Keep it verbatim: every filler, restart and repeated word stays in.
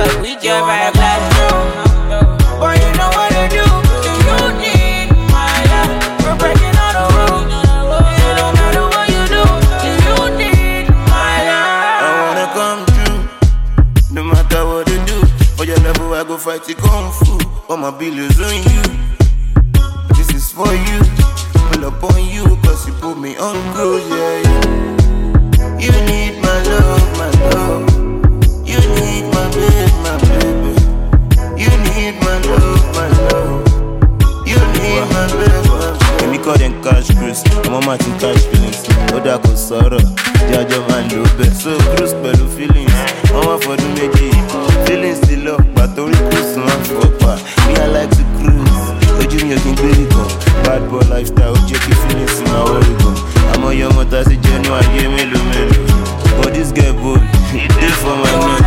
but we just vibe like boy, you know what to do. You need my love. We're breaking all the rules. It don't matter what you do. You need my love. I wanna come true, no matter what they do. For your level, I go fight the kung fu. All my billions on you. This is for you. Pull up on you, cause you put me on cruise, yeah, yeah. You need my love, my love. You need my baby, my baby. You need my love, my love. You need my baby, my baby. Let me call them cash cruise. I'm on my team cash feelings. Oda ko soro, Jajo man do best. So cruise pẹ̀lú feelings. Mama for the meji. Feelings still up, but only cruise man for pa. Me I like to cruise. Ojú mi ò kí n gbé nìkan. Bad boy lifestyle, ojú kí feelings in my worry gan. I'm on your motor, see genuine, yeah, mélòó mélòó. But this girl boy, he did for my man.